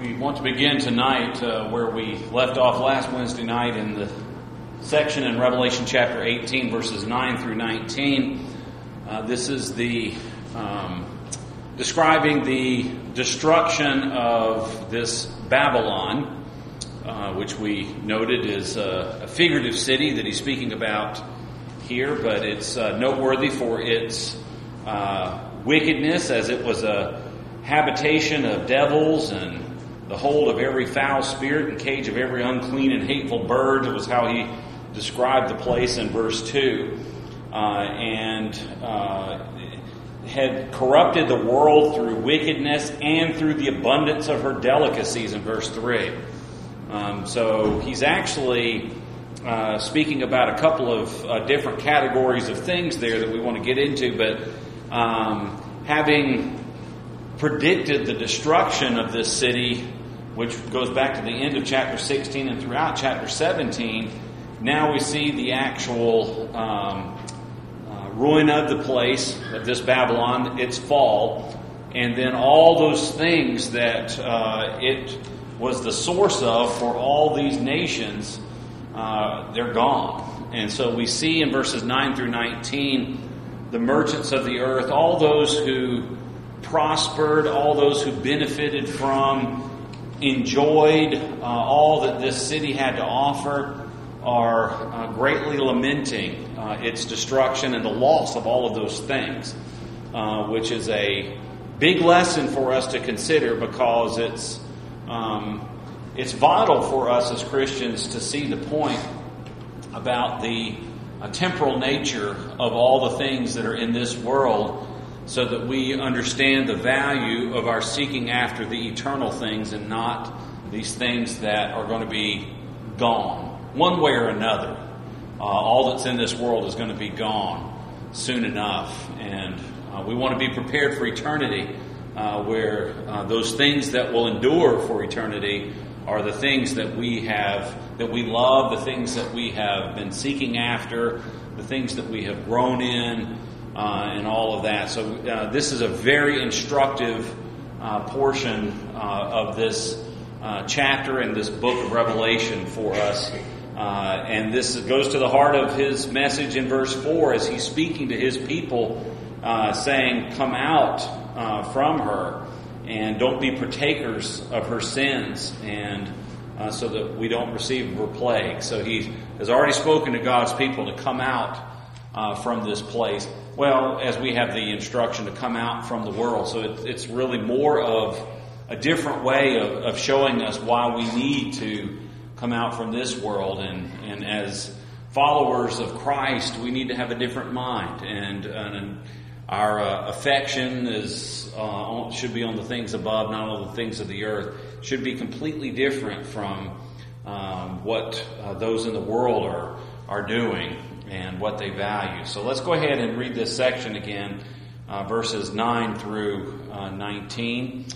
We want to begin tonight where we left off last Wednesday night in the section in Revelation chapter 18, verses 9 through 19. This is the describing the destruction of this Babylon, which we noted is a figurative city that he's speaking about here, but it's noteworthy for its wickedness, as it was a habitation of devils and the hold of every foul spirit and cage of every unclean and hateful bird. It was how he described the place in verse 2. And had corrupted the world through wickedness and through the abundance of her delicacies in verse 3. So he's actually speaking about a couple of different categories of things there that we want to get into, but having predicted the destruction of this city, which goes back to the end of chapter 16 and throughout chapter 17, now we see the actual ruin of the place, of this Babylon, its fall, and then all those things that it was the source of for all these nations, they're gone. And so we see in verses 9 through 19, the merchants of the earth, all those who prospered, all those who benefited from, enjoyed all that this city had to offer, are greatly lamenting its destruction and the loss of all of those things, which is a big lesson for us to consider, because it's vital for us as Christians to see the point about the temporal nature of all the things that are in this world, so that we understand the value of our seeking after the eternal things and not these things that are going to be gone one way or another. All that's in this world is going to be gone soon enough, and we want to be prepared for eternity, where those things that will endure for eternity are the things that we love, the things that we have been seeking after, the things that we have grown in, and all of that. So this is a very instructive portion of this chapter in this book of Revelation for us. And this goes to the heart of his message in verse 4 as he's speaking to his people, saying, "Come out from her and don't be partakers of her sins, and so that we don't receive her plague." So he has already spoken to God's people to come out from this place. Well, as we have the instruction to come out from the world. So it's really more of a different way of showing us why we need to come out from this world. And as followers of Christ, we need to have a different mind. And our affection should be on the things above, not on the things of the earth. Should be completely different from what those in the world are doing and what they value. So let's go ahead and read this section again, verses 9 through 19.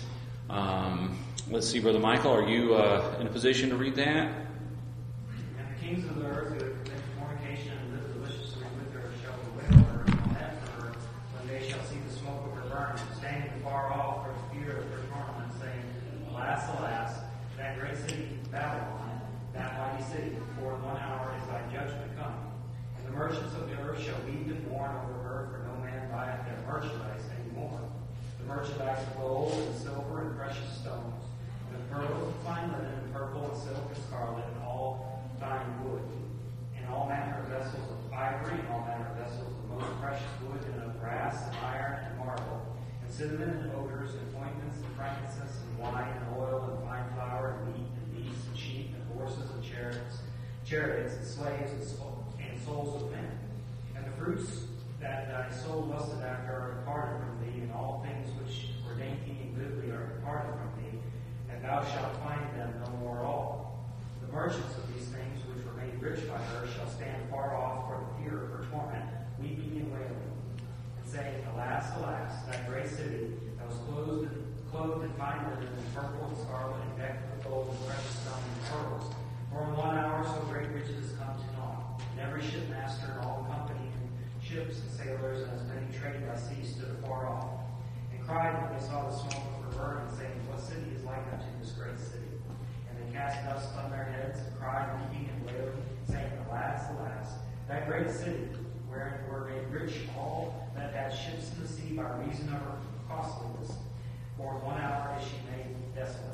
Let's see, Brother Michael, are you in a position to read that? "And the kings of the earth who have committed fornication and lived deliciously with her shall bewail her and lament for her when they shall see the smoke of her burning, standing far off for fear of her torment, saying, Alas, alas, that great city Babylon, that mighty city, for in 1 hour is thy judgment come. And the merchants of the earth shall weep and mourn over her, for no man buyeth their merchandise any more. The merchandise of gold and silver and precious stones, and of pearls and fine linen, and purple and silk and scarlet, and all fine wood, and all manner of vessels of ivory, and all manner of vessels of most precious wood, and of brass and iron and marble, and cinnamon and odors, and ointments and frankincense and wine and oil and fine flour and meat and beasts and sheep and horses and chariots and slaves and souls of men. And the fruits that thy soul lusted after are departed from thee, and all things which were dainty and goodly are departed from thee, and thou shalt find them no more at all. The merchants of these things which were made rich by her shall stand far off for the fear of her torment, weeping and wailing, and saying, Alas, alas, that great city that was clothed in fine linen and purple and scarlet, and decked with gold and precious stones and pearls. For in 1 hour so great riches come to naught, and every shipmaster and all the company and ships and sailors and as many trading by sea stood afar off, and cried when they saw the smoke of her burning, saying, What city is like unto this great city? And they cast dust on their heads, and cried, weeping and wailing, saying, Alas, alas, that great city, wherein were made rich all that had ships in the sea by reason of her costliness. For in 1 hour is she made desolate.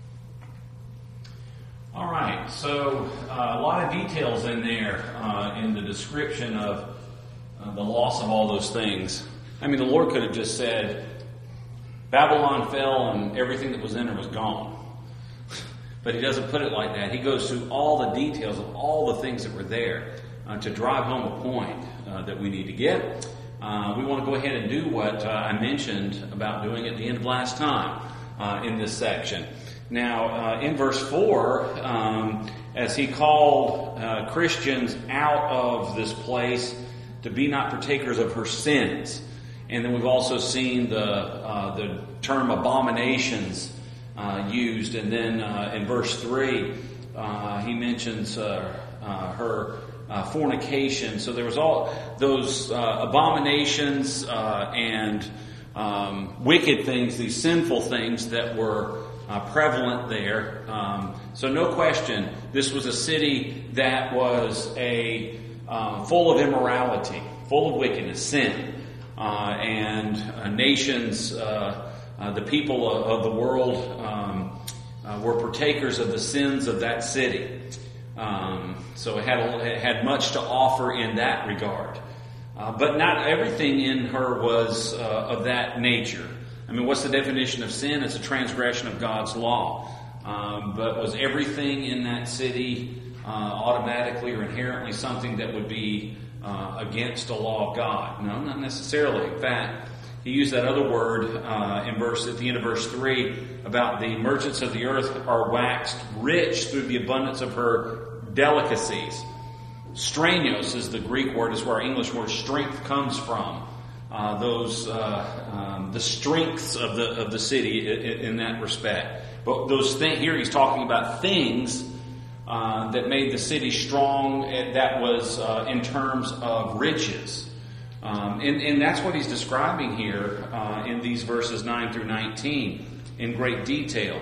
All right, so a lot of details in there in the description of the loss of all those things. I mean, the Lord could have just said, Babylon fell and everything that was in her was gone. But he doesn't put it like that. He goes through all the details of all the things that were there to drive home a point that we need to get. We want to go ahead and do what I mentioned about doing at the end of last time in this section. Now, in verse 4, as he called Christians out of this place to be not partakers of her sins. And then we've also seen the term abominations used. And then in verse 3, he mentions her fornication. So there was all those abominations and wicked things, these sinful things that were prevalent there. So no question, this was a city that was full of immorality, full of wickedness, sin. And nations, the people of the world were partakers of the sins of that city. So it had much to offer in that regard. But not everything in her was of that nature. I mean, what's the definition of sin? It's a transgression of God's law. But was everything in that city automatically or inherently something that would be against the law of God? No, not necessarily. In fact, he used that other word at the end of verse 3 about the merchants of the earth are waxed rich through the abundance of her delicacies. Strenios is the Greek word, is where our English word strength comes from. The strengths of the city in that respect. But those things here, he's talking about things that made the city strong. That was in terms of riches, and that's what he's describing here in these verses 9 through 19 in great detail.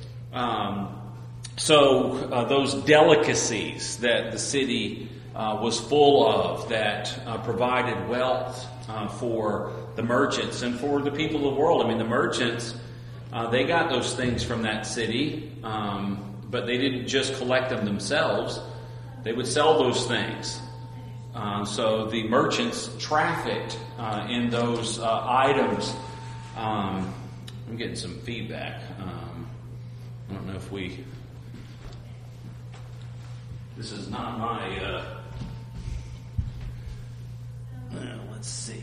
So those delicacies that the city was full of, that provided wealth for the merchants and for the people of the world. I mean, the merchants, they got those things from that city, but they didn't just collect them themselves. They would sell those things. So the merchants trafficked in those items. I'm getting some feedback. I don't know if this is not my... let's see.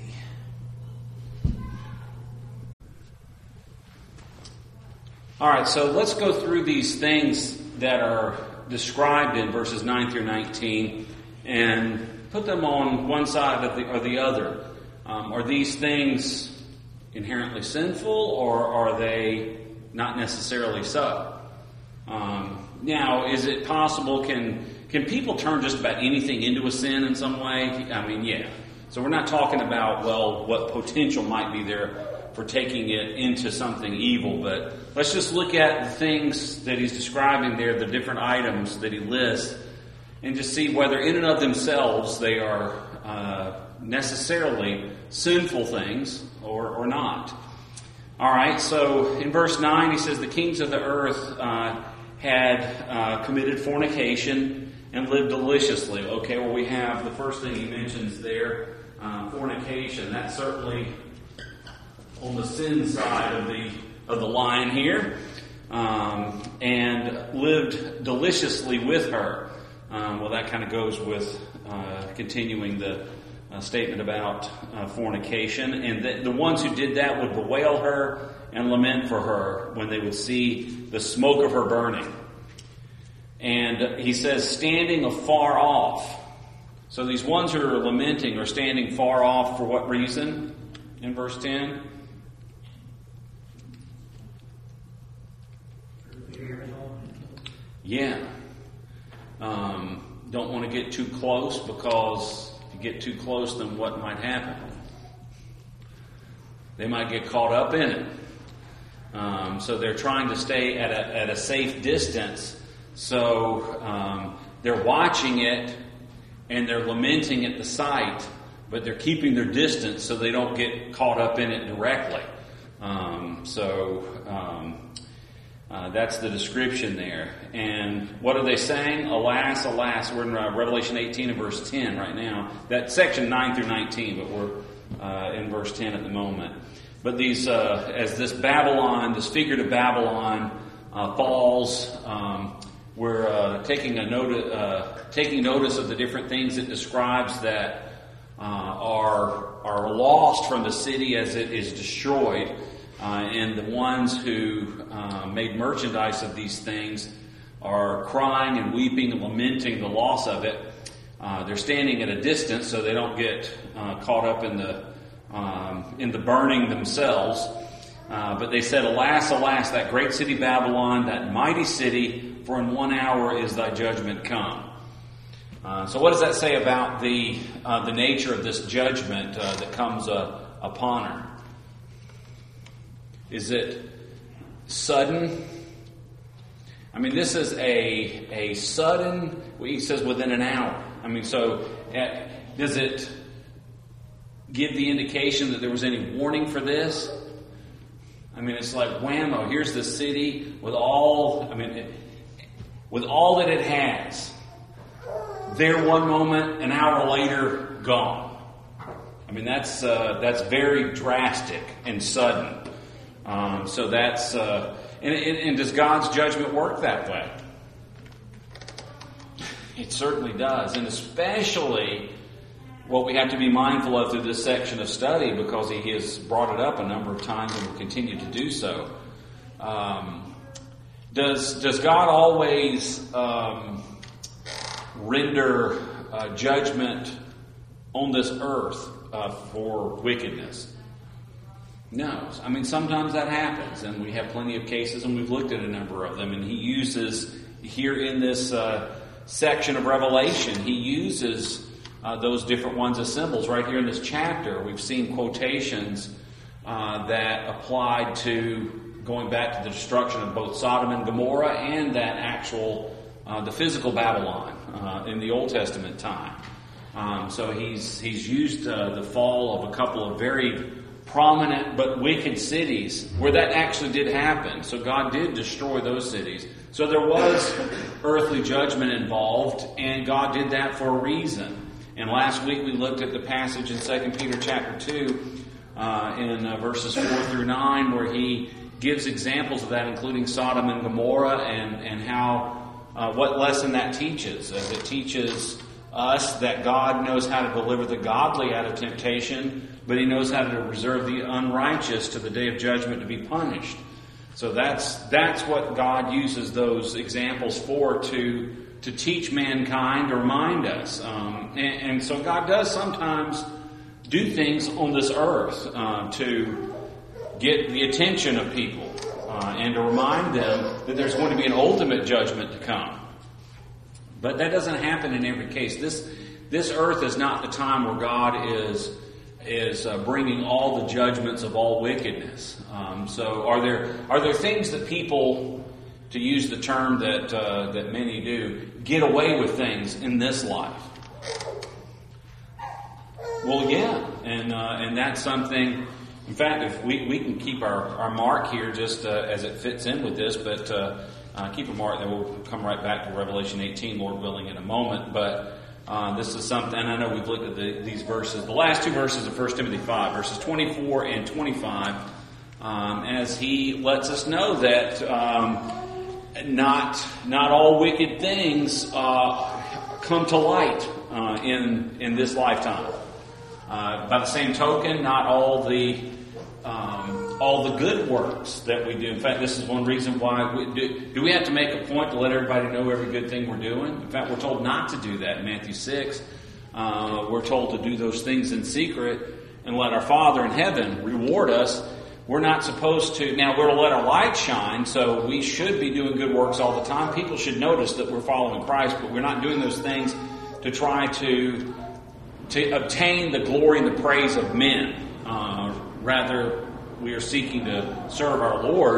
All right, so let's go through these things that are described in verses 9 through 19 and put them on one side or the other. Are these things inherently sinful, or are they not necessarily so? Now, is it possible, can people turn just about anything into a sin in some way? I mean, yeah. So we're not talking about, what potential might be there for taking it into something evil, but let's just look at the things that he's describing there, the different items that he lists, and just see whether in and of themselves they are necessarily sinful things or not. All right, so in verse 9 he says, the kings of the earth had committed fornication and lived deliciously. Okay, well, we have the first thing he mentions there, fornication. That's certainly on the sin side of the line here, and lived deliciously with her. Well, that kind of goes with continuing the statement about fornication, and the ones who did that would bewail her and lament for her when they would see the smoke of her burning. And he says, standing afar off. So these ones who are lamenting are standing far off for what reason? In verse 10? Yeah. Don't want to get too close, because if you get too close, then what might happen? They might get caught up in it. So they're trying to stay at a safe distance. So they're watching it and they're lamenting at the sight, but they're keeping their distance so they don't get caught up in it directly. That's the description there. And what are they saying? Alas, alas. We're in Revelation 18 and verse 10 right now. That's section 9 through 19, but we're in verse 10 at the moment. But these, as this Babylon, this figurative Babylon falls, we're taking notice of the different things it describes that are lost from the city as it is destroyed. And the ones who made merchandise of these things are crying and weeping and lamenting the loss of it. They're standing at a distance so they don't get caught up in the burning themselves. But they said, "Alas, alas, that great city Babylon, that mighty city, for in 1 hour is thy judgment come." So what does that say about the nature of this judgment that comes upon her? Is it sudden? I mean, this is a sudden, he says within an hour. I mean, so does it give the indication that there was any warning for this? I mean, it's like whammo, here's the city with all that it has. There one moment, an hour later, gone. I mean, that's very drastic and sudden. So that's and does God's judgment work that way? It certainly does, and especially what we have to be mindful of through this section of study, because he has brought it up a number of times and will continue to do so. Does God always render judgment on this earth for wickedness? No. I mean, sometimes that happens, and we have plenty of cases, and we've looked at a number of them, and he uses, here in this section of Revelation, he uses those different ones as symbols. Right here in this chapter, we've seen quotations that applied to going back to the destruction of both Sodom and Gomorrah and that actual, the physical Babylon in the Old Testament time. So he's used the fall of a couple of very prominent but wicked cities where that actually did happen. So God did destroy those cities. So there was earthly judgment involved, and God did that for a reason. And last week we looked at the passage in 2 Peter chapter 2 in verses 4 through 9 where he gives examples of that, including Sodom and Gomorrah, and how what lesson that teaches. It teaches us that God knows how to deliver the godly out of temptation, but he knows how to reserve the unrighteous to the day of judgment to be punished. So that's what God uses those examples for, to teach mankind, to remind us. And so God does sometimes do things on this earth to get the attention of people and to remind them that there's going to be an ultimate judgment to come. But that doesn't happen in every case. This earth is not the time where God is bringing all the judgments of all wickedness. So are there things that people, to use the term that many do, get away with things in this life? Well, yeah, and that's something. In fact, if we can keep our mark here just as it fits in with this, but keep a mark, then we'll come right back to Revelation 18, Lord willing, in a moment. But this is something, and I know we've looked at these verses, the last two verses of 1 Timothy 5, verses 24 and 25, as he lets us know that not all wicked things come to light in this lifetime. By the same token, not all the good works that we do. In fact, this is one reason why do we have to make a point to let everybody know every good thing we're doing? In fact, we're told not to do that in Matthew 6. We're told to do those things in secret and let our Father in heaven reward us. We're not supposed to. Now, we're to let our light shine, so we should be doing good works all the time. People should notice that we're following Christ, but we're not doing those things to try to obtain the glory and the praise of men. Rather, we are seeking to serve our Lord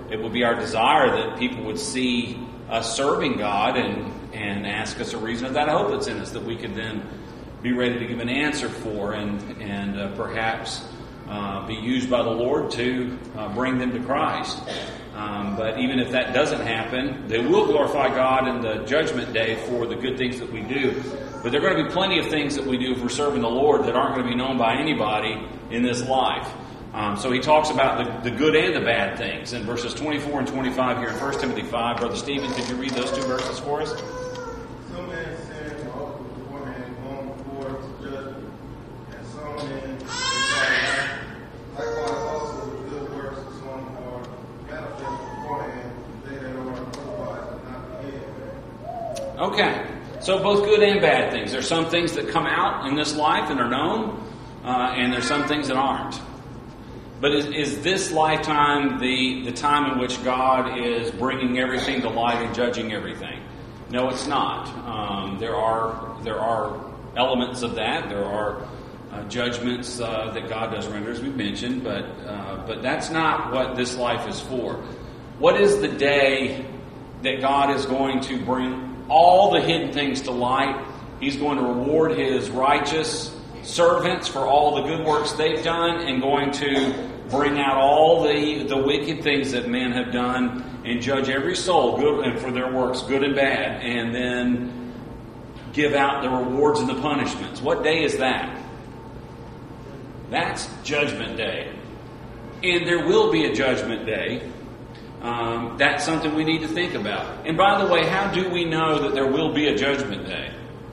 it would be our desire that people would see us serving God and ask us a reason of that hope that's in us that we could then be ready to give an answer for and perhaps be used by the Lord to bring them to Christ. But even if that doesn't happen, they will glorify God in the judgment day for the good things that we do. But there are going to be plenty of things that we do if we're serving the Lord that aren't going to be known by anybody in this life. So he talks about the good and the bad things in verses 24 and 25 here in 1 Timothy 5. Brother Stephen, could you read those two verses for us? Some men sin also beforehand, going before to judgment, and some men likewise also the good works of some are manifest beforehand, they that are otherwise not beheaded. Okay. So both good and bad things. There's some things that come out in this life and are known, and there's some things that aren't. But is this lifetime the time in which God is bringing everything to light and judging everything? No, it's not. There are elements of that. There are judgments that God does render, as we've mentioned, but that's not what this life is for. What is the day that God is going to bring all the hidden things to light? He's going to reward His righteous servants for all the good works they've done and going to bring out all the wicked things that men have done and judge every soul good and for their works, good and bad, and then give out the rewards and the punishments. What day is that? That's Judgment Day. And there will be a Judgment Day. That's something we need to think about. And by the way, how do we know that there will be a Judgment Day?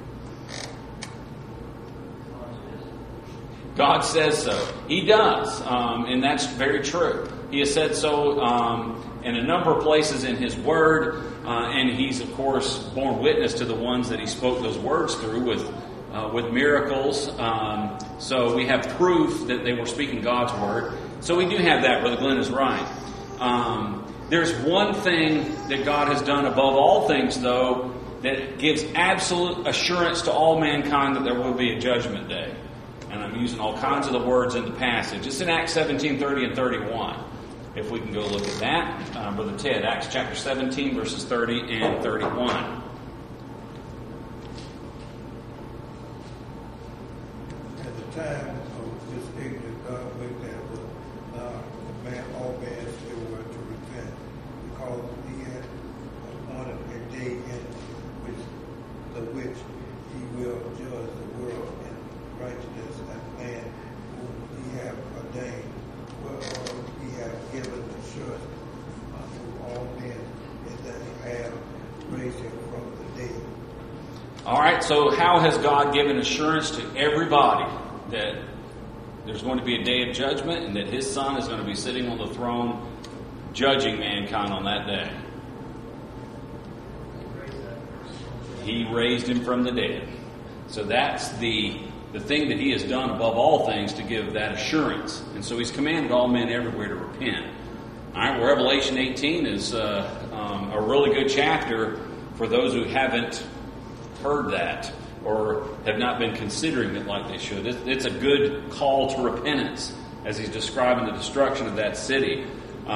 God says so. He does. And that's very true. He has said so in a number of places in His Word. And He's, of course, borne witness to the ones that He spoke those words through with miracles. So we have proof that they were speaking God's Word. So we do have that. Brother Glenn is right. There's one thing that God has done above all things, though, that gives absolute assurance to all mankind that there will be a judgment day. And I'm using all kinds of the words in the passage. It's in Acts 17, 30 and 31. If we can go look at that. Brother Ted, Acts chapter 17, verses 30 and 31. At the time of this ignorant, God looked at command all men everywhere to repent, because He had appointed a day in which He will judge the world in righteousness and man whom He hath ordained, whereof He hath given assurance unto all men, and that He hath raised Him from the dead. All right, so how has God given assurance to everybody that there's going to be a day of judgment and that His Son is going to be sitting on the throne judging mankind on that day? He raised Him from the dead. So that's the thing that He has done above all things to give that assurance. And so He's commanded all men everywhere to repent. All right, well, Revelation 18 is a really good chapter for those who haven't heard that or have not been considering it like they should. It's a good call to repentance as he's describing the destruction of that city.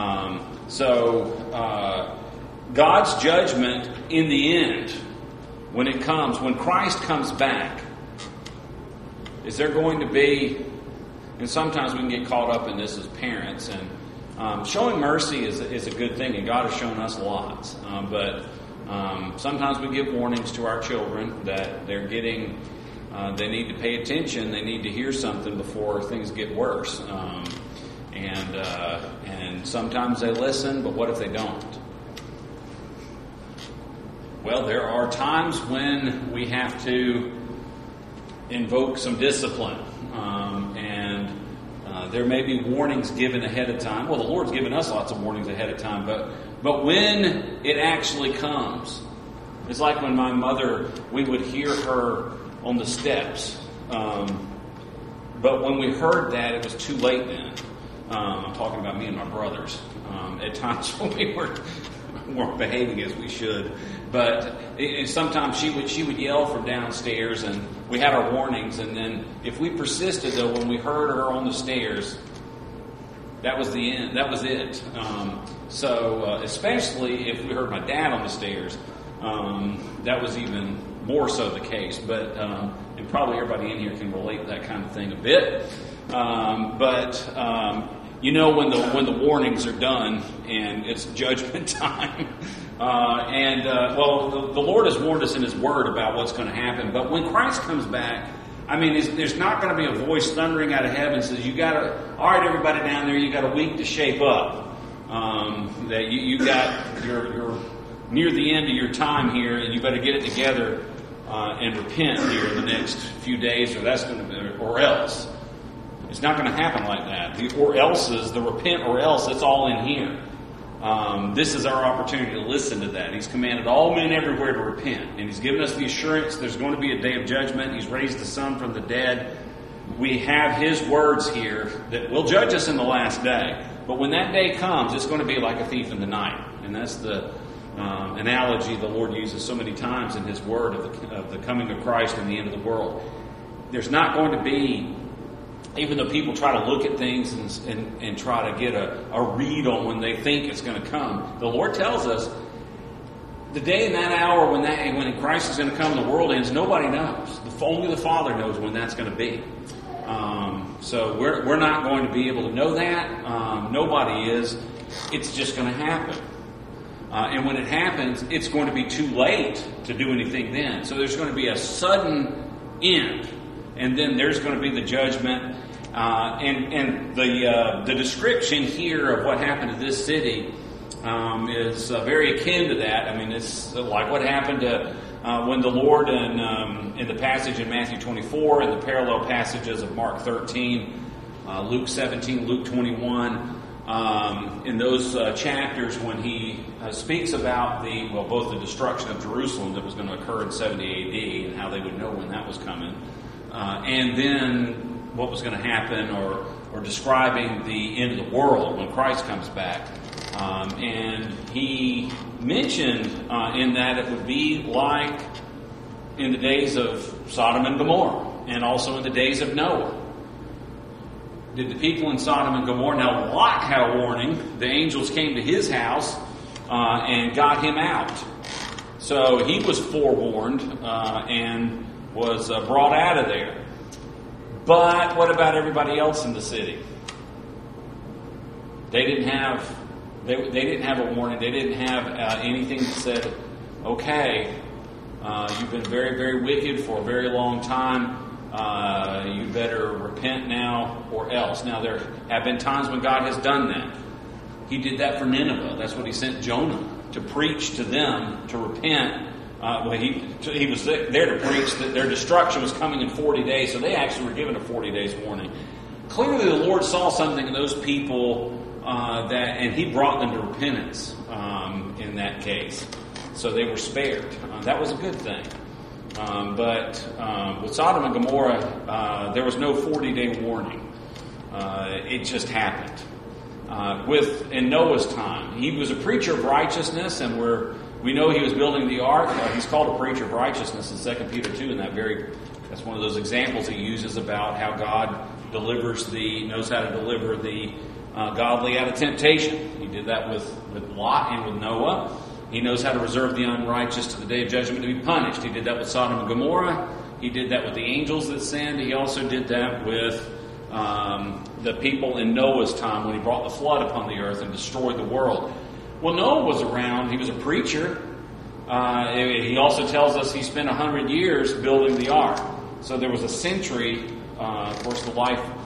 God's judgment in the end, when Christ comes back, is there going to be, and sometimes we can get caught up in this as parents, and showing mercy is a good thing, and God has shown us lots. But sometimes we give warnings to our children that they're getting, they need to pay attention, they need to hear something before things get worse. And sometimes they listen, but what if they don't? Well, there are times when we have to invoke some discipline. There may be warnings given ahead of time. Well, the Lord's given us lots of warnings ahead of time, but when it actually comes, it's like when my mother, we would hear her on the steps. But when we heard that, it was too late then. I'm talking about me and my brothers. At times when we weren't behaving as we should. But sometimes she would yell from downstairs, and we had our warnings. And then if we persisted, though, when we heard her on the stairs, that was the end. That was it. So, especially if we heard my dad on the stairs, that was even more so the case. But and probably everybody in here can relate to that kind of thing a bit. You know when the warnings are done and it's judgment time. The Lord has warned us in His Word about what's going to happen. But when Christ comes back, I mean, there's not going to be a voice thundering out of heaven and says, all right, everybody down there, you got a week to shape up. That you're near the end of your time here, and you better get it together and repent here in the next few days, or else. It's not going to happen like that. The or else's, the repent or else, it's all in here. This is our opportunity to listen to that. He's commanded all men everywhere to repent. And He's given us the assurance there's going to be a day of judgment. He's raised the Son from the dead. We have His words here that will judge us in the last day. But when that day comes, it's going to be like a thief in the night. And that's the analogy the Lord uses so many times in His Word of the coming of Christ and the end of the world. There's not going to be, even though people try to look at things and try to get a read on when they think it's going to come, the Lord tells us the day and that hour when Christ is going to come and the world ends, nobody knows. Only the Father knows when that's going to be. So we're not going to be able to know that. Nobody is. It's just going to happen. And when it happens, it's going to be too late to do anything then. So there's going to be a sudden end. And then there's going to be the judgment. And the description here of what happened to this city is very akin to that. I mean, it's like what happened to when the Lord in the passage in Matthew 24 and the parallel passages of Mark 13, Luke 17, Luke 21, in those chapters when He speaks about both the destruction of Jerusalem that was going to occur in 70 AD and how they would know when that was coming, and then what was going to happen, or describing the end of the world when Christ comes back. And He mentioned in that it would be like in the days of Sodom and Gomorrah, and also in the days of Noah. Did the people in Sodom and Gomorrah, now Lot had a warning. The angels came to his house and got him out. So he was forewarned and was brought out of there. But what about everybody else in the city? They didn't have a warning. They didn't have anything that said, okay, you've been very, very wicked for a very long time. You better repent now or else. Now, there have been times when God has done that. He did that for Nineveh. That's what He sent Jonah to preach to them, to repent. He was there to preach that their destruction was coming in 40 days, so they actually were given a 40 days warning. Clearly the Lord saw something in those people and He brought them to repentance in that case. So they were spared. That was a good thing. But with Sodom and Gomorrah, there was no 40-day warning. It just happened. In Noah's time, he was a preacher of righteousness, and we know he was building the ark. He's called a preacher of righteousness in 2 Peter 2, and that's one of those examples he uses about how God knows how to deliver the godly out of temptation. He did that with Lot and with Noah. He knows how to reserve the unrighteous to the day of judgment to be punished. He did that with Sodom and Gomorrah. He did that with the angels that sinned. He also did that with the people in Noah's time when He brought the flood upon the earth and destroyed the world. Well, Noah was around. He was a preacher. He also tells us he spent 100 years building the ark. So there was a century. Of course, the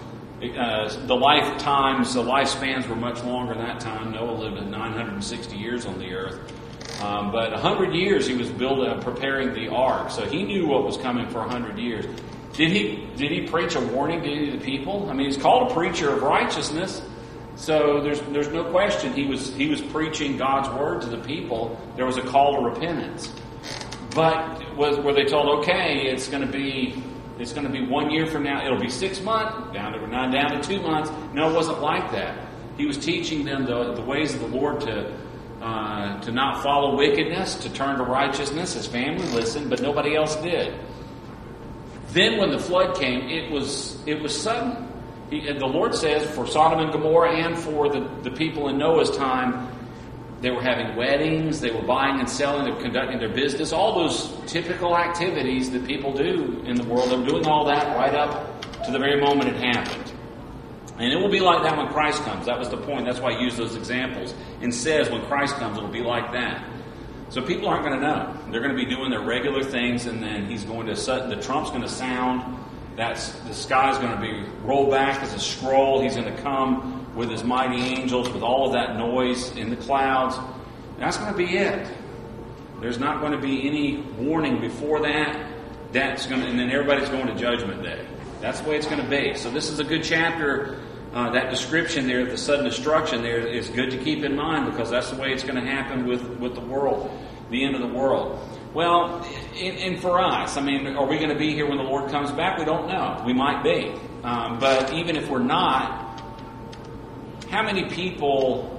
lifespans were much longer that time. Noah lived 960 years on the earth. But 100 years he was preparing the ark. So he knew what was coming for 100 years. Did he preach a warning to any of the people? I mean, he's called a preacher of righteousness. So there's no question he was preaching God's word to the people. There was a call to repentance. But were they told, okay, it's going to be 1 year from now, it'll be 6 months, down to 2 months. No, it wasn't like that. He was teaching them the ways of the Lord to not follow wickedness, to turn to righteousness. His family listened, but nobody else did. Then when the flood came, it was sudden. The Lord says for Sodom and Gomorrah and for the people in Noah's time, They were having weddings, they were buying and selling, they were conducting their business, all those typical activities that people do in the world. They were doing all that right up to the very moment it happened. And it will be like that when Christ comes. That was the point. That's why I use those examples. And says when Christ comes, it will be like that. So people aren't going to know. They're going to be doing their regular things, and then the trump's going to sound. The sky's going to be rolled back as a scroll. He's going to come with his mighty angels, with all of that noise in the clouds. That's going to be it. There's not going to be any warning before that. And then everybody's going to Judgment Day. That's the way it's going to be. So this is a good chapter. That description there, the sudden destruction there, is good to keep in mind, because that's the way it's going to happen with the world, the end of the world. Well, and for us, are we going to be here when the Lord comes back? We don't know. We might be. But even if we're not, how many people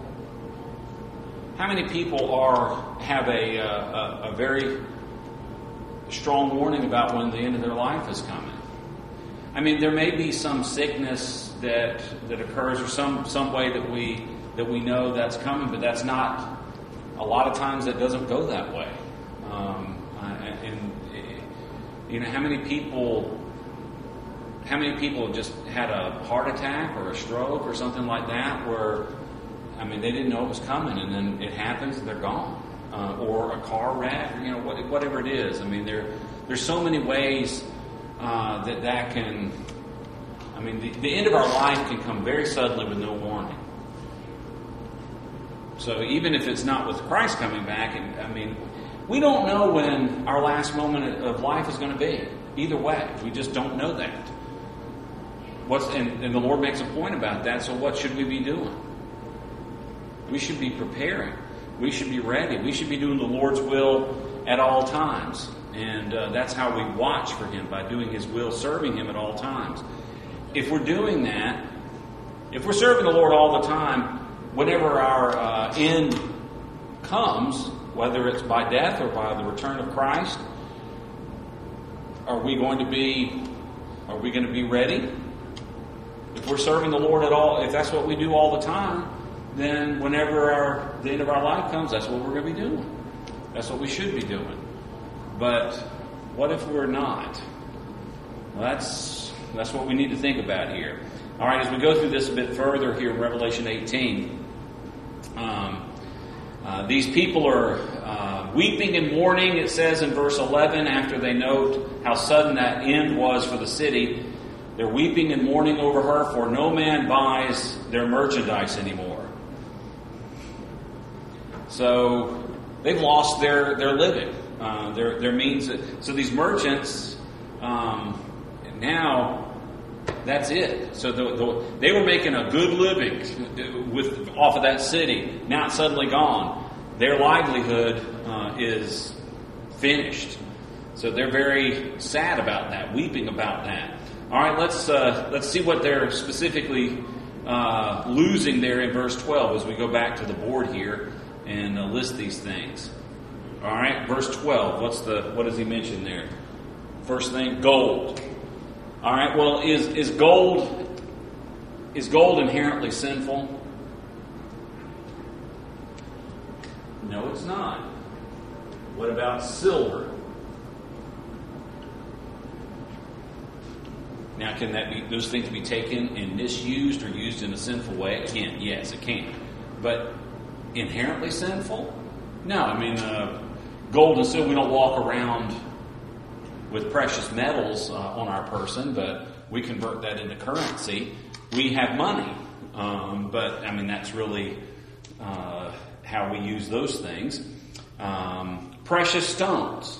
have a very strong warning about when the end of their life is coming? There may be some sickness that occurs, or some way that we know that's coming, but that's not. A lot of times that doesn't go that way. How many people have just had a heart attack or a stroke or something like that, where they didn't know it was coming, and then it happens and they're gone, or a car wreck, whatever it is. There's so many ways that can. The end of our life can come very suddenly with no warning. So even if it's not with Christ coming back, we don't know when our last moment of life is going to be. Either way, we just don't know that. And the Lord makes a point about that. So what should we be doing? We should be preparing. We should be ready. We should be doing the Lord's will at all times. And that's how we watch for Him, by doing His will, serving Him at all times. If we're doing that, if we're serving the Lord all the time, whenever our end comes, whether it's by death or by the return of Christ, are we going to be ready? If we're serving the Lord at all, if that's what we do all the time, then whenever the end of our life comes, that's what we're going to be doing. That's what we should be doing. But what if we're not? Well, that's what we need to think about here. All right, as we go through this a bit further here in Revelation 18, these people are weeping and mourning, it says in verse 11, after they note how sudden that end was for the city. They're weeping and mourning over her, for no man buys their merchandise anymore. So they've lost their living, their means. So these merchants, now that's it. So they were making a good living off of that city. Now it's suddenly gone. Their livelihood is finished. So they're very sad about that, weeping about that. All right, let's see what they're specifically losing there in verse 12 as we go back to the board here and list these things. All right, verse 12. What does he mention there? First thing, gold. All right, well, is gold inherently sinful? No, it's not. What about silver? Now, can those things be taken and misused or used in a sinful way? Again, yes, it can. But inherently sinful? No, gold and silver, we don't walk around with precious metals on our person, but we convert that into currency. We have money, but that's really how we use those things. Precious stones.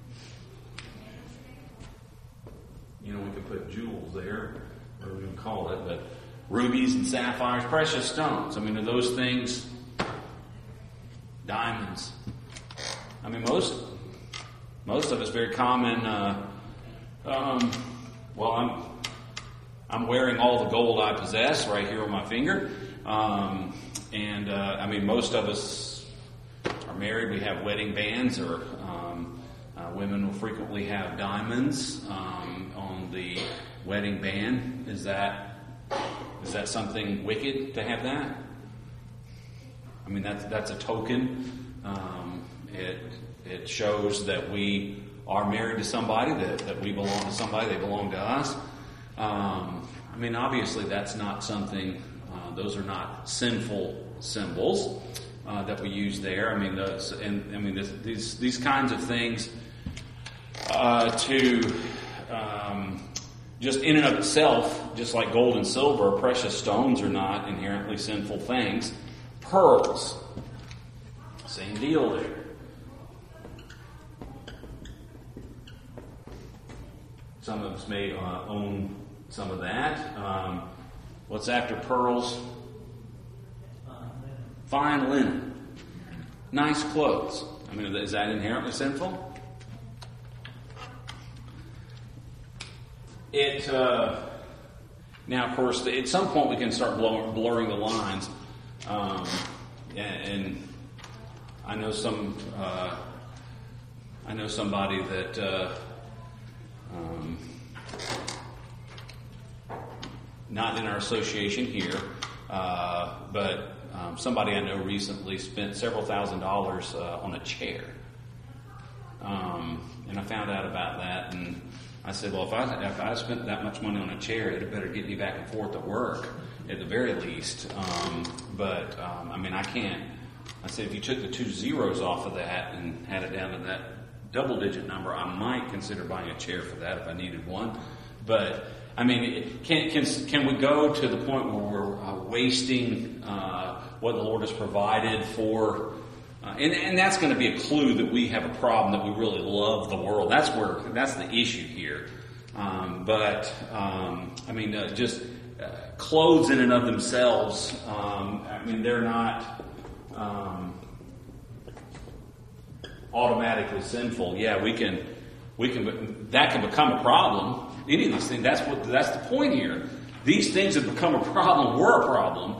We could put jewels there, whatever we can call it, but rubies and sapphires, precious stones. Are those things diamonds? Most of it's very common. I'm wearing all the gold I possess right here on my finger. Most of us are married. We have wedding bands, or women will frequently have diamonds on the wedding band. Is that something wicked to have that? I mean, that's a token. It shows that we are married to somebody, that we belong to somebody, they belong to us. I mean, obviously, that's not something. Those are not sinful symbols that we use there. I mean, these kinds of things just in and of itself, just like gold and silver, precious stones are not inherently sinful things. Pearls, same deal there. Some of us may own some of that. What's after pearls? Fine linen. Nice clothes. I mean, is that inherently sinful? Now, of course, at some point we can start blurring the lines. And I know somebody that not in our association here, but somebody I know recently spent several $1,000s on a chair. And I found out about that, and I said, well, if I spent that much money on a chair, it better get me back and forth to work at the very least. But I mean, I can't. I said, if you took the 2 zeros off of that and had it down to that double-digit number, I might consider buying a chair for that if I needed one. But I mean, can we go to the point where we're wasting what the Lord has provided for? And that's going to be a clue that we have a problem, that we really love the world. That's the issue here. I mean, just clothes in and of themselves. I mean, they're not automatically sinful. Yeah, we can. That can become a problem. Any of these things. That's the point here. These things have become a problem. We're a problem.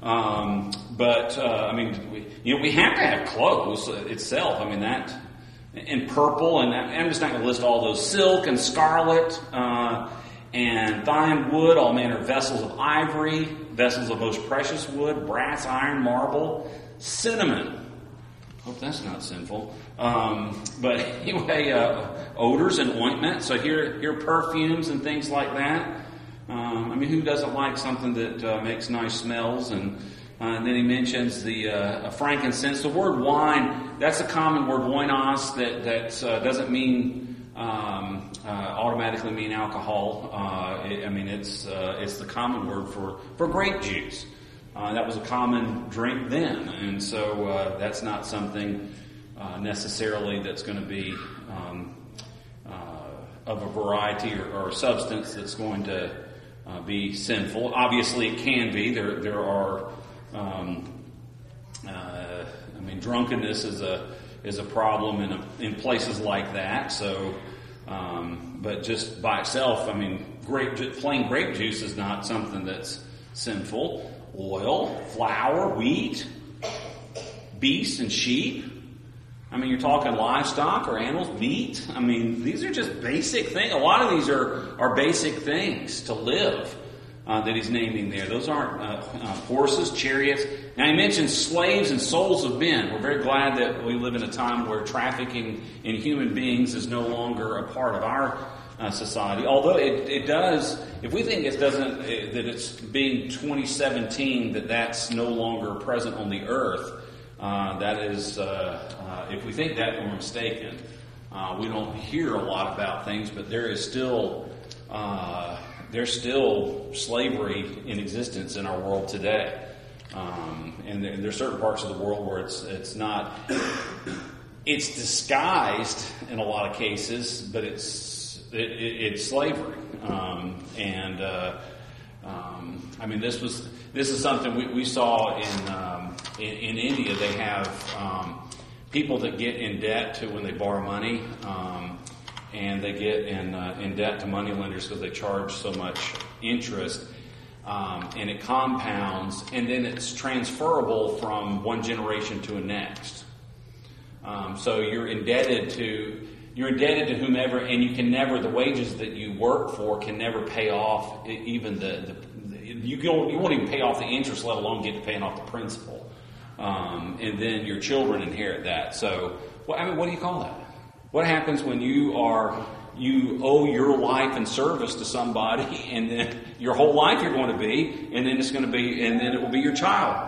I mean, we have to have clothes itself. I mean, that, and purple, and I'm just not going to list all those. Silk and scarlet, and fine wood, all manner of vessels of ivory, vessels of most precious wood, brass, iron, marble, cinnamon. Hope that's not sinful. But anyway, odors and ointment. So here perfumes and things like that. I mean, who doesn't like something that makes nice smells? And then he mentions the frankincense. The word wine, that's a common word, oinos, that doesn't mean automatically mean alcohol. It's the common word for grape juice. That was a common drink then, and so that's not something necessarily that's going to be of a variety or substance that's going to be sinful. Obviously, it can be. There are. Drunkenness is a problem in places like that. So, but just by itself, I mean, plain grape juice is not something that's sinful. Oil, flour, wheat, beasts and sheep. I mean, you're talking livestock or animals, meat. I mean, these are just basic things. A lot of these are basic things to live that he's naming there. Those aren't horses, chariots. Now, he mentions slaves and souls of men. We're very glad that we live in a time where trafficking in human beings is no longer a part of our society. Although it does, if we think that it's being 2017, that's no longer present on the earth, that is, if we think that, we're mistaken. We don't hear a lot about things, but there's still slavery in existence in our world today. And there's certain parts of the world where it's not, it's disguised in a lot of cases, but it's slavery. This is something we saw in India. They have people that get in debt to when they borrow money, and they get in debt to moneylenders because they charge so much interest, and it compounds, and then it's transferable from one generation to the next. So you're indebted to whomever, and you can never, the wages that you work for can never pay off even you won't even pay off the interest, let alone get to paying off the principal. and then your children inherit that. So, what do you call that? What happens when you owe your life and service to somebody, and then your whole life you're going to be, and then it will be your child.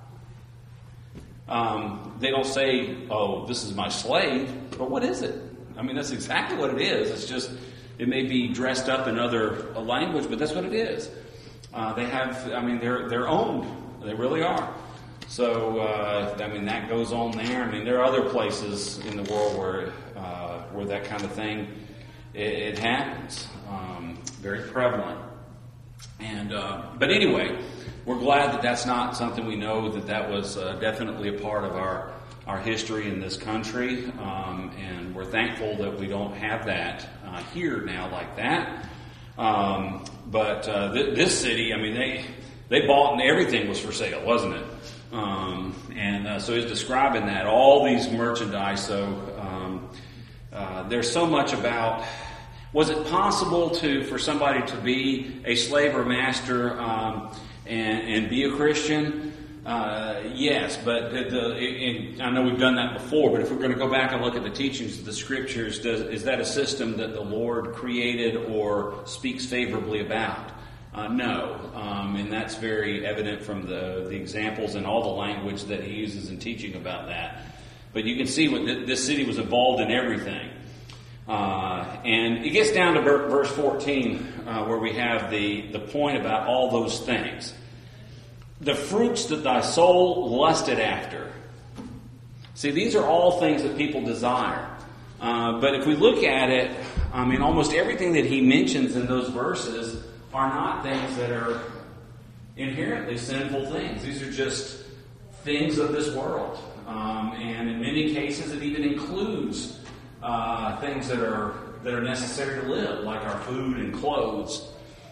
They don't say, "Oh, this is my slave," but what is it? I mean, that's exactly what it is. It's just, it may be dressed up in other language, but that's what it is. They're owned. They really are. So, that goes on there. There are other places in the world where that kind of thing, it happens. Very prevalent. But anyway, we're glad that that's not something we know that was definitely a part of our history in this country. And we're thankful that we don't have that here now like that. But this city, they bought and everything was for sale, wasn't it? So he's describing that, all these merchandise. So there's so much about, was it possible for somebody to be a slave or master and be a Christian? Yes, but I know we've done that before, but if we're going to go back and look at the teachings of the Scriptures, is that a system that the Lord created or speaks favorably about? No, and that's very evident from the examples and all the language that he uses in teaching about that. But you can see this city was involved in everything. And it gets down to verse 14, where we have the point about all those things. The fruits that thy soul lusted after. See, these are all things that people desire. But if we look at it, almost everything that he mentions in those verses are not things that are inherently sinful things. These are just things of this world. And in many cases, it even includes things that are necessary to live, like our food and clothes.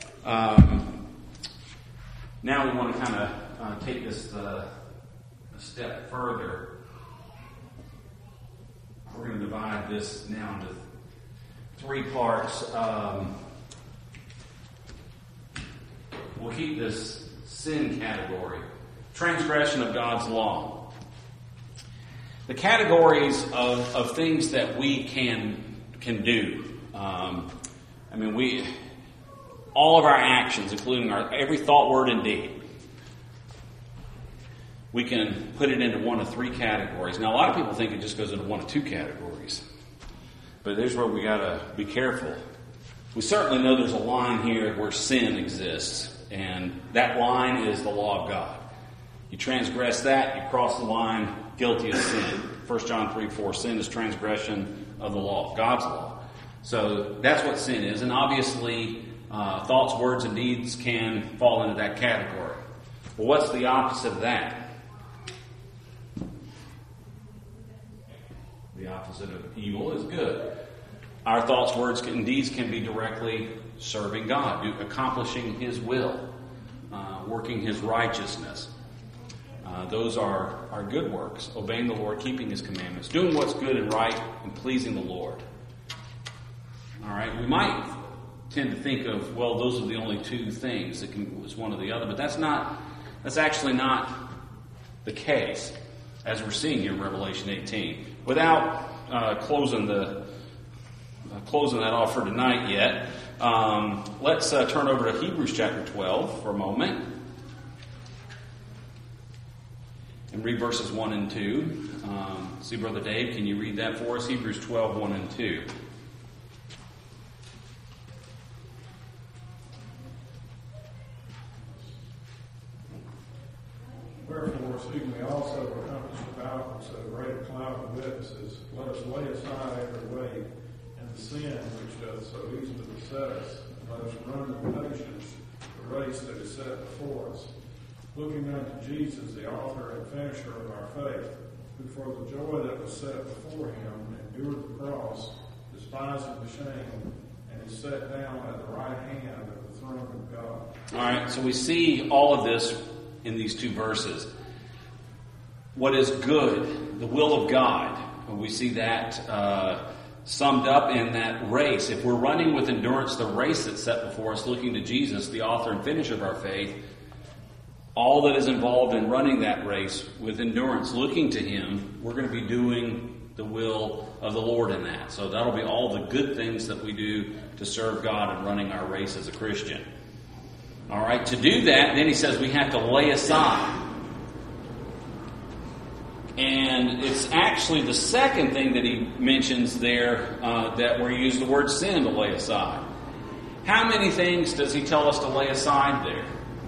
Now we want to kind of take this a step further. We're going to divide this now into 3 parts. We'll keep this sin category. Transgression of God's law. The categories of things that we can do. All of our actions, including our every thought, word, and deed, we can put it into one of 3 categories. Now, a lot of people think it just goes into one of 2 categories. But there's where we got to be careful. We certainly know there's a line here where sin exists. And that line is the law of God. You transgress that, you cross the line, guilty of sin. 1 John 3:4, sin is transgression of the law, of God's law. So that's what sin is. And obviously, thoughts, words, and deeds can fall into that category. Well, what's the opposite of that? The opposite of evil is good. Our thoughts, words, and deeds can be directly serving God, accomplishing His will, working His righteousness. Those are good works. Obeying the Lord, keeping His commandments, doing what's good and right, and pleasing the Lord. All right, we might tend to think of, well, those are the only 2 things. It's one or the other, but that's actually not the case, as we're seeing here in Revelation 18. Without closing that off for tonight yet, let's turn over to Hebrews chapter 12 for a moment and read verses 1 and 2. See, Brother Dave, can you read that for us? Hebrews 12, 1 and 2. Wherefore, seeing we also are compassed about with so great a cloud of witnesses, let us lay aside every weight and the sin which doth so easily beset us, and let us run with patience the race that is set before us, looking unto Jesus, the author and finisher of our faith, who for the joy that was set before him endured the cross, despising the shame, and is set down at the right hand of the throne of God. All right, so we see all of this in these 2 verses. What is good, the will of God. We see that summed up in that race. If we're running with endurance the race that's set before us, looking to Jesus, the author and finisher of our faith, all that is involved in running that race with endurance, looking to Him, we're going to be doing the will of the Lord in that. So that'll be all the good things that we do to serve God and running our race as a Christian. All right, to do that, then he says we have to lay aside. And it's actually the second thing that he mentions there that where he used the word sin to lay aside. How many things does he tell us to lay aside there?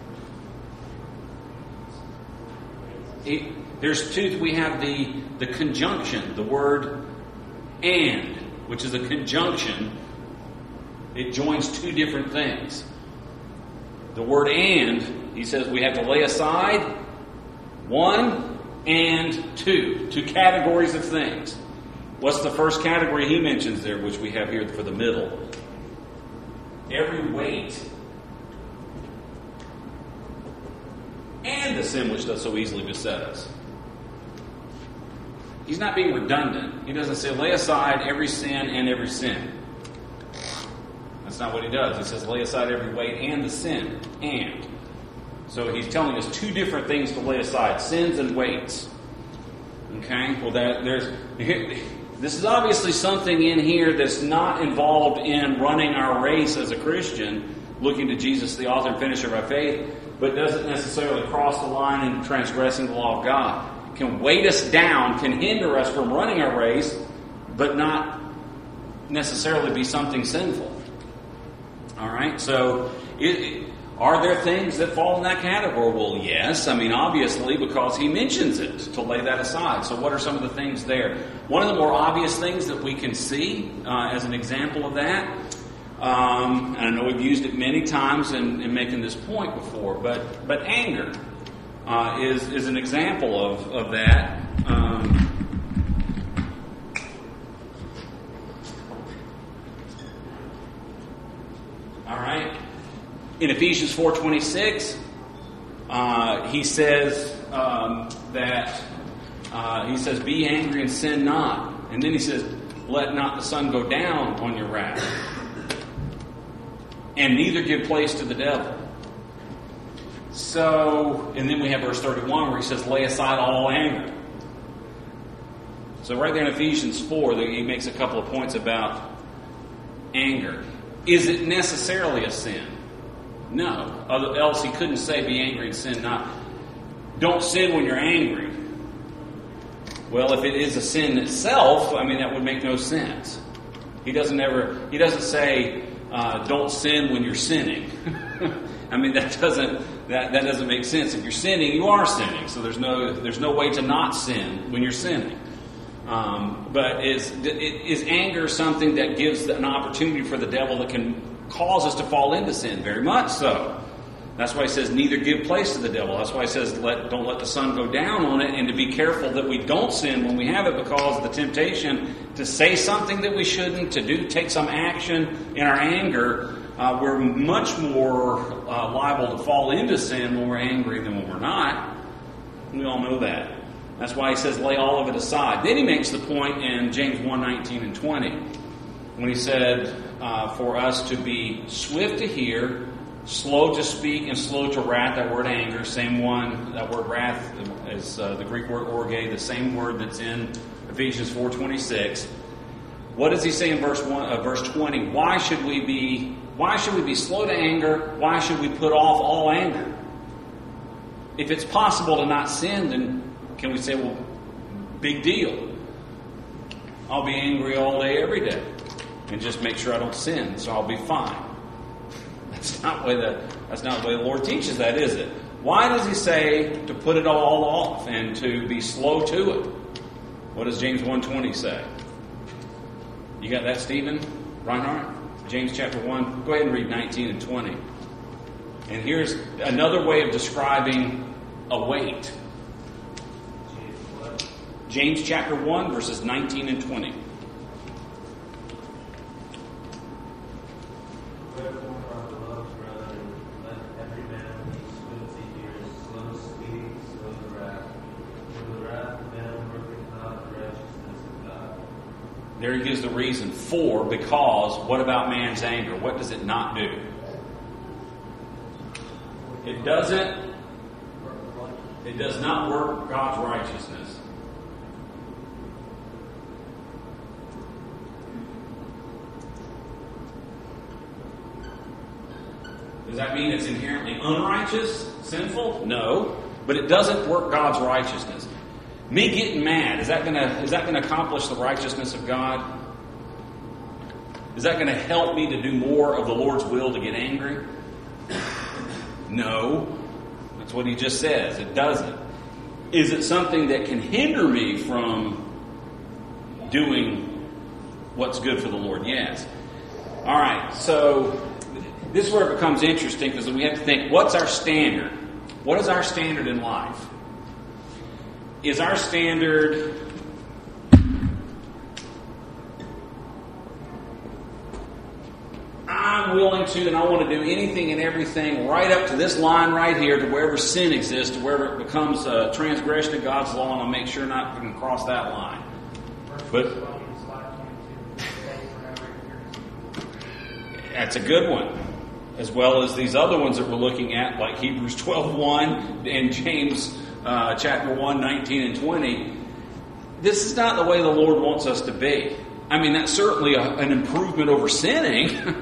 There's two. We have the conjunction, the word and, which is a conjunction. It joins two different things. The word and, he says we have to lay aside one and two categories of things. What's the first category he mentions there, which we have here for the middle? Every weight and the sin which does so easily beset us. He's not being redundant. He doesn't say lay aside every sin and every sin. That's not what he does. He says lay aside every weight and the sin. And. So he's telling us two different things to lay aside. Sins and weights. Okay? Well, this is obviously something in here that's not involved in running our race as a Christian, looking to Jesus, the author and finisher of our faith, but doesn't necessarily cross the line in transgressing the law of God. Can weight us down, can hinder us from running our race, but not necessarily be something sinful. All right? So, are there things that fall in that category? Well, yes. I mean, obviously, because he mentions it to lay that aside. So what are some of the things there? One of the more obvious things that we can see as an example of that, and I know we've used it many times in making this point before, but anger is an example of that. All right. In Ephesians 4:26, he says he says, "Be angry and sin not." And then he says, "Let not the sun go down on your wrath, and neither give place to the devil." So, and then we have verse 31 where he says, "Lay aside all anger." So right there in Ephesians 4, he makes a couple of points about anger. Is it necessarily a sin? No. Else he couldn't say, "Be angry and sin not." Don't sin when you're angry. Well, if it is a sin itself, I mean, that would make no sense. He doesn't say, "Don't sin when you're sinning." I mean, that doesn't make sense. If you're sinning, you are sinning. So there's no way to not sin when you're sinning. But is anger something that gives an opportunity for the devil that can cause us to fall into sin? Very much so. That's why he says neither give place to the devil. That's why he says don't let the sun go down on it, and to be careful that we don't sin when we have it, because of the temptation to say something that we shouldn't, to take some action in our anger. We're much more liable to fall into sin when we're angry than when we're not. We all know that. That's why he says lay all of it aside. Then he makes the point in James 1:19 and 20 when he said for us to be swift to hear, slow to speak, and slow to wrath. That word anger, same one. That word wrath is the Greek word orge, the same word that's in Ephesians 4:26. What does he say in verse 20? Why should we be slow to anger? Why should we put off all anger? If it's possible to not sin, then can we say, well, big deal. I'll be angry all day, every day, and just make sure I don't sin, so I'll be fine. That's not the way the Lord teaches that, is it? Why does he say to put it all off and to be slow to it? What does James 1:20 say? You got that, Stephen? Reinhardt? James chapter 1. Go ahead and read 19 and 20. And here's another way of describing a weight. James chapter 1, verses 19 and 20. Wherefore, our beloved brethren, let every man be swift to hear, slow to speak, slow to wrath. For the wrath of man worketh not the righteousness of God. There he gives the reason for, because. What about man's anger? What does it not do? It doesn't It does not work God's righteousness. Does that mean it's inherently unrighteous, sinful? No, but it doesn't work God's righteousness. Me getting mad, is that going to accomplish the righteousness of God? Is that going to help me to do more of the Lord's will to get angry? No. That's what he just says. It doesn't. Is it something that can hinder me from doing what's good for the Lord? Yes. All right, so this is where it becomes interesting, because we have to think, what's our standard? What is our standard in life? Is our standard I'm willing to and I want to do anything and everything right up to this line right here, to wherever sin exists, to wherever it becomes a transgression of God's law, and I'll make sure not to cross that line. But that's a good one, as well as these other ones that we're looking at, like Hebrews 12:1 and James chapter 1, 19 and 20. This is not the way the Lord wants us to be. I mean, that's certainly an improvement over sinning.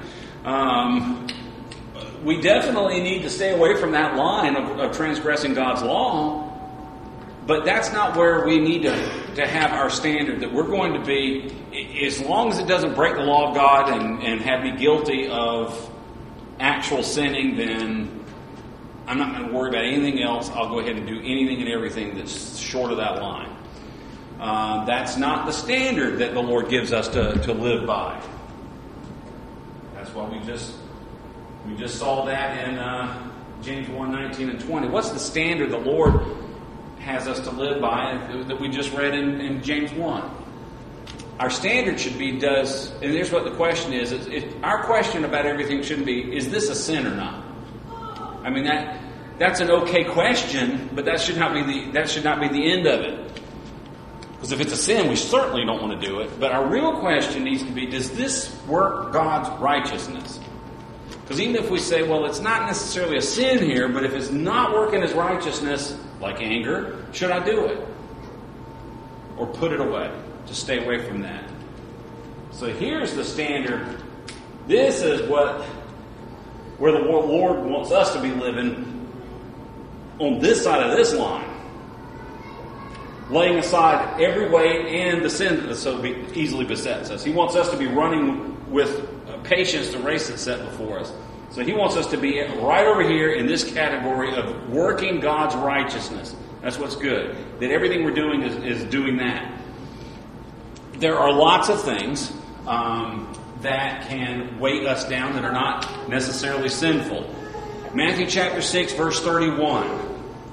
We definitely need to stay away from that line of transgressing God's law. But that's not where we need to have our standard, that we're going to be, as long as it doesn't break the law of God and have me guilty of actual sinning, then I'm not going to worry about anything else. I'll go ahead and do anything and everything that's short of that line. That's not the standard that the Lord gives us to live by. That's why we just saw that in James 1, 19 and 20. What's the standard the Lord has us to live by that we just read in James 1? Our standard should be, and here's what the question is, our question about everything shouldn't be, is this a sin or not? I mean, that's an okay question, but that should not be the end of it. Because if it's a sin, we certainly don't want to do it. But our real question needs to be, does this work God's righteousness? Because even if we say, well, it's not necessarily a sin here, but if it's not working His righteousness, like anger, should I do it? Or put it away? To stay away from that. So here's the standard. This is where the Lord wants us to be living on this side of this line. Laying aside every weight and the sin that so easily besets us. He wants us to be running with patience the race that's set before us. So He wants us to be right over here in this category of working God's righteousness. That's what's good. That everything we're doing is doing that. There are lots of things that can weight us down that are not necessarily sinful. Matthew chapter 6, verse 31.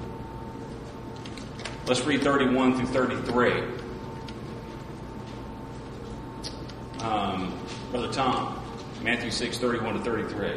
Let's read 31 through 33. Brother Tom, Matthew 6, 31 to 33.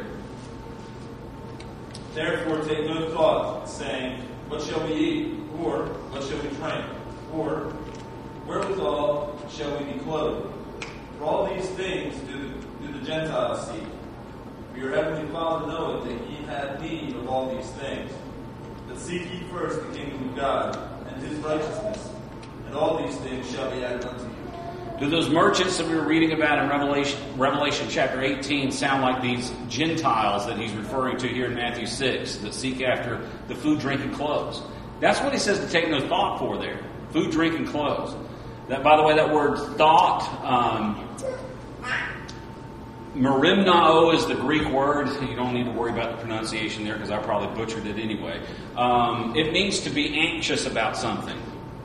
Therefore take no thought, saying, what shall we eat? Or what shall we drink? Or wherewithal shall we be clothed? For all these things do the Gentiles seek. For your heavenly Father knoweth that ye have need of all these things. But seek ye first the kingdom of God and His righteousness, and all these things shall be added unto you. Do those merchants that we were reading about in Revelation chapter 18 sound like these Gentiles that he's referring to here in Matthew 6 that seek after the food, drink, and clothes? That's what he says to take no thought for there. Food, drink, and clothes. That, by the way, that word thought, merimnao is the Greek word. You don't need to worry about the pronunciation there because I probably butchered it anyway. It means to be anxious about something.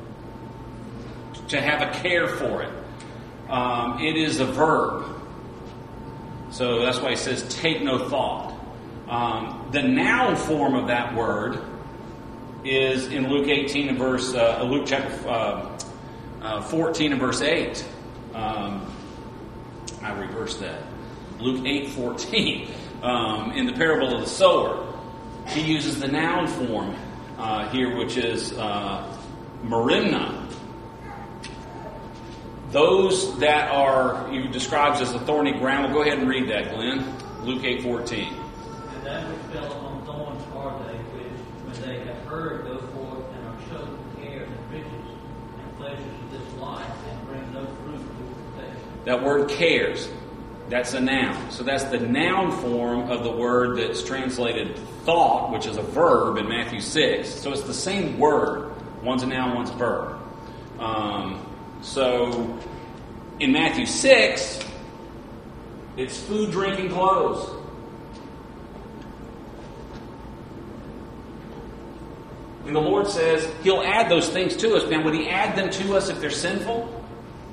To have a care for it. It is a verb. So that's why he says take no thought. The noun form of that word is in Luke 18 and Luke chapter 14 and verse 8. I reversed that. Luke 8:14. In the parable of the sower, he uses the noun form here, which is merimna. Those that he describes as the thorny ground. We'll go ahead and read that, Glenn. Luke 8:14. And that which fell on thorns are they, which, when they have heard, go forth and life and bring no fruit to temptation. That word cares, that's a noun. So that's the noun form of the word that's translated thought, which is a verb in Matthew 6. So it's the same word. One's a noun, one's a verb. So in Matthew 6, it's food, drink, and clothes. And the Lord says He'll add those things to us. Now, would He add them to us if they're sinful?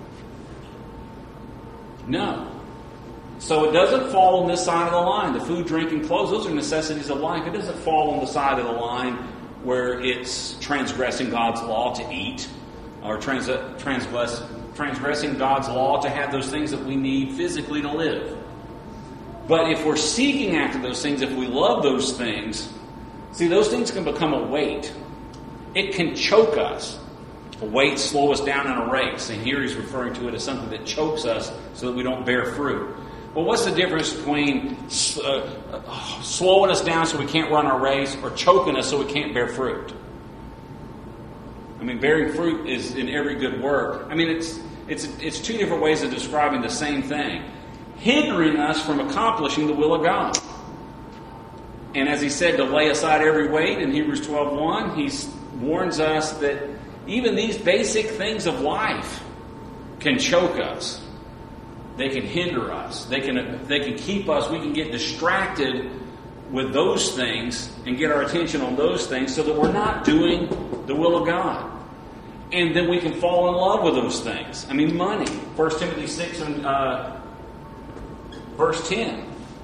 No. So it doesn't fall on this side of the line. The food, drink, and clothes, those are necessities of life. It doesn't fall on the side of the line where it's transgressing God's law to eat, or transgressing God's law to have those things that we need physically to live. But if we're seeking after those things, if we love those things, see, those things can become a weight. It can choke us. A weight slow us down in a race. And here he's referring to it as something that chokes us so that we don't bear fruit. Well, what's the difference between slowing us down so we can't run our race or choking us so we can't bear fruit? I mean, bearing fruit is in every good work. I mean, it's two different ways of describing the same thing. Hindering us from accomplishing the will of God. And as he said, to lay aside every weight in Hebrews 12:1, he warns us that even these basic things of life can choke us. They can hinder us. They can keep us. We can get distracted with those things and get our attention on those things so that we're not doing the will of God. And then we can fall in love with those things. I mean, money. 1 Timothy 6 and verse 10.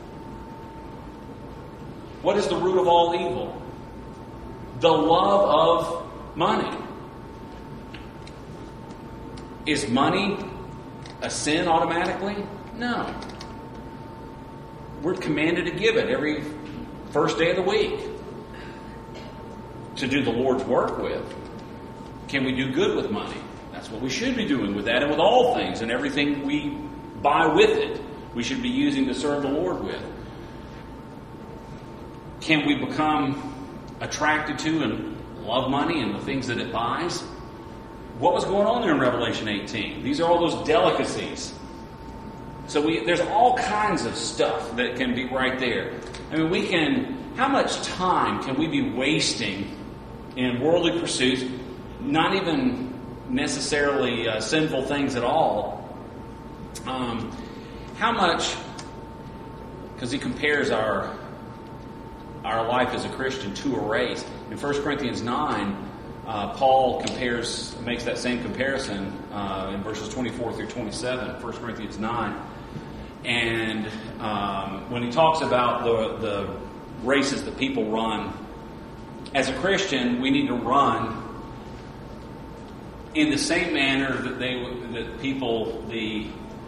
What is the root of all evil? The love of money. Is money a sin automatically? No. We're commanded to give it every first day of the week to do the Lord's work with. Can we do good with money? That's what we should be doing with that and with all things and everything we buy with it. We should be using to serve the Lord with. Can we become attracted to and love money and the things that it buys? What was going on there in Revelation 18? These are all those delicacies. So there's all kinds of stuff that can be right there. I mean, how much time can we be wasting in worldly pursuits, not even necessarily sinful things at all? How much, because he compares our life as a Christian to a race. In 1 Corinthians 9, Paul makes that same comparison in verses 24 through 27, 1 Corinthians 9. And when he talks about the races that people run, as a Christian, we need to run in the same manner that the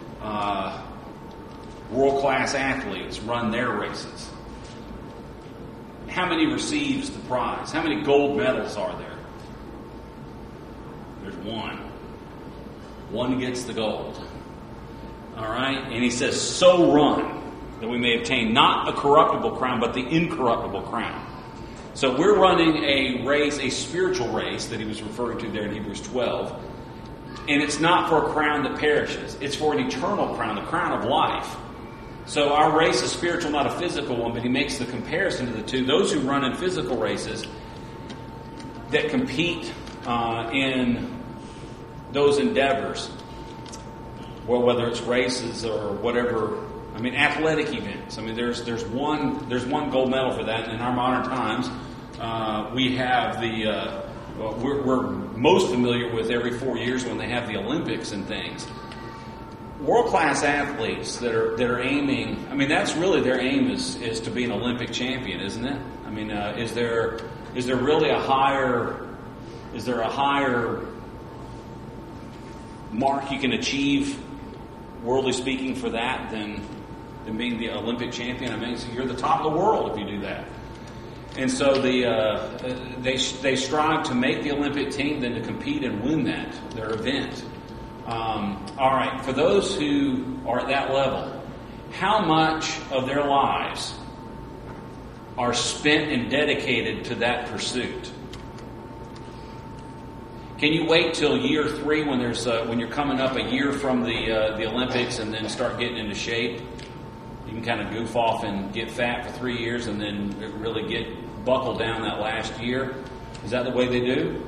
world-class athletes run their races. How many receives the prize? How many gold medals are there? There's one. One gets the gold. All right? And he says, so run, that we may obtain not a corruptible crown, but the incorruptible crown. So we're running a race, a spiritual race, that he was referring to there in Hebrews 12. And it's not for a crown that perishes. It's for an eternal crown, the crown of life. So our race is spiritual, not a physical one, but he makes the comparison to the two. Those who run in physical races that compete in those endeavors, well, whether it's races or whatever, I mean, athletic events. I mean, there's one gold medal for that. And in our modern times, we have we're most familiar with every 4 years when they have the Olympics and things. World-class athletes that are aiming, I mean, that's really their aim is to be an Olympic champion, isn't it? I mean, is there really a higher mark you can achieve, worldly speaking, for that than being the Olympic champion? I mean, so you're the top of the world if you do that. And so they strive to make the Olympic team, then to compete and win their event. All right, for those who are at that level, how much of their lives are spent and dedicated to that pursuit? Can you wait till year 3 when when you're coming up a year from the Olympics and then start getting into shape? You can kind of goof off and get fat for 3 years and then really get buckled down that last year. Is that the way they do?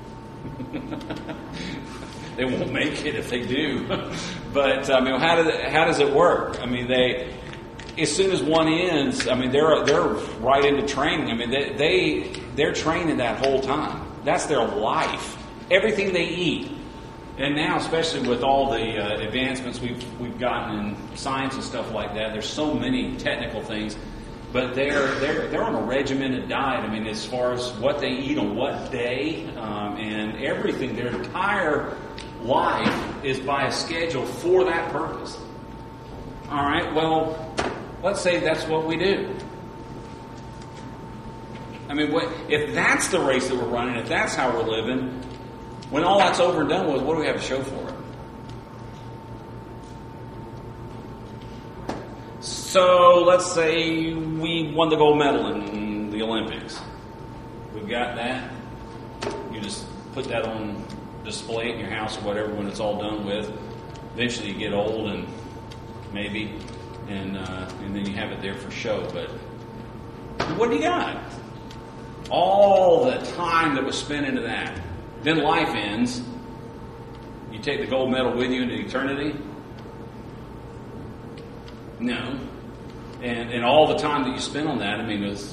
They won't make it if they do. But I mean, how does it work? I mean, as soon as one ends, I mean, they're right into training. I mean, they're training that whole time. That's their life. Everything they eat. And now, especially with all the advancements we've gotten in science and stuff like that, there's so many technical things. But they're on a regimented diet. I mean, as far as what they eat on what day, and everything, their entire life is by a schedule for that purpose. All right. Well, let's say that's what we do. I mean, if that's the race that we're running, if that's how we're living, when all that's over and done with, what do we have to show for it? So let's say we won the gold medal in the Olympics. We've got that. You just put that on display in your house or whatever when it's all done with. Eventually you get old and maybe, and then you have it there for show. But what do you got? All the time that was spent into that. Then life ends. You take the gold medal with you into eternity? No. And all the time that you spend on that, I mean, is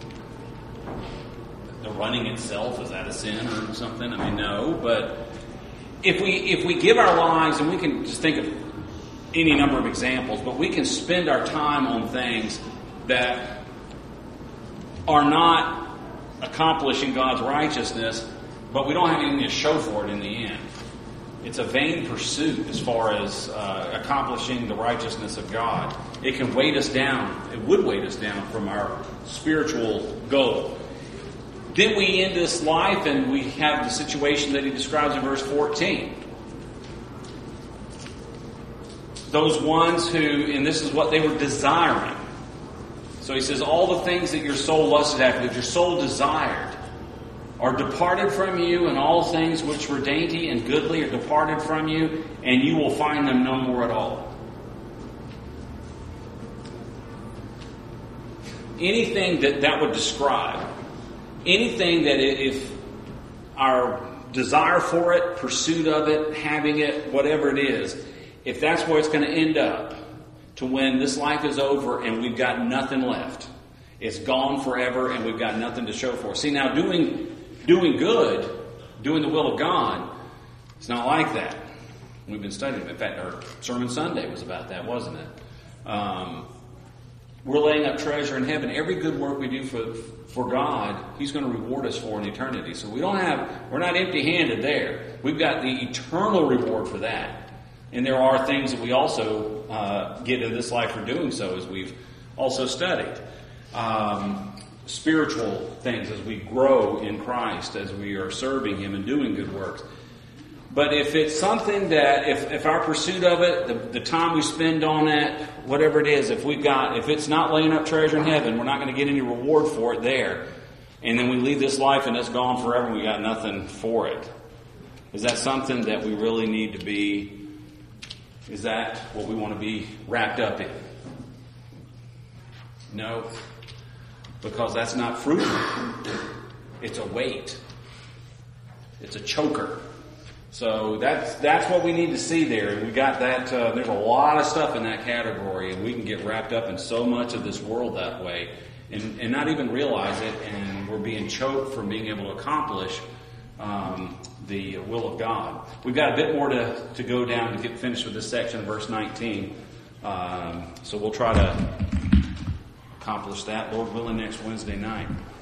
the running itself, is that a sin or something? I mean, no. But if we give our lives, and we can just think of any number of examples, but we can spend our time on things that are not accomplishing God's righteousness, but we don't have anything to show for it in the end. It's a vain pursuit as far as accomplishing the righteousness of God. It can weight us down. It would weight us down from our spiritual goal. Then we end this life and we have the situation that he describes in verse 14. Those ones who, and this is what they were desiring. So he says, all the things that your soul lusted after, that your soul desired, are departed from you, and all things which were dainty and goodly are departed from you, and you will find them no more at all. Anything that would describe, anything that if our desire for it, pursuit of it, having it, whatever it is, if that's where it's going to end up, to when this life is over and we've got nothing left, it's gone forever and we've got nothing to show for it. See, now doing good, doing the will of God, it's not like that. We've been studying. In fact, our Sermon Sunday was about that, wasn't it? We're laying up treasure in heaven. Every good work we do for God, He's going to reward us for in eternity. So we're not empty-handed there. We've got the eternal reward for that. And there are things that we also get in this life for doing so, as we've also studied. Spiritual things as we grow in Christ, as we are serving Him and doing good works. But if it's something that, if our pursuit of it, the time we spend on it, whatever it is, if it's not laying up treasure in heaven, we're not going to get any reward for it there. And then we leave this life and it's gone forever and we got nothing for it. Is that something that we really need to be, is that what we want to be wrapped up in? No. Because that's not fruitful. It's a weight. It's a choker. So that's what we need to see there. And we got that, there's a lot of stuff in that category, and we can get wrapped up in so much of this world that way and not even realize it, and we're being choked from being able to accomplish the will of God. We've got a bit more to go down to get finished with this section, verse 19. So we'll try to accomplish that, Lord willing, next Wednesday night.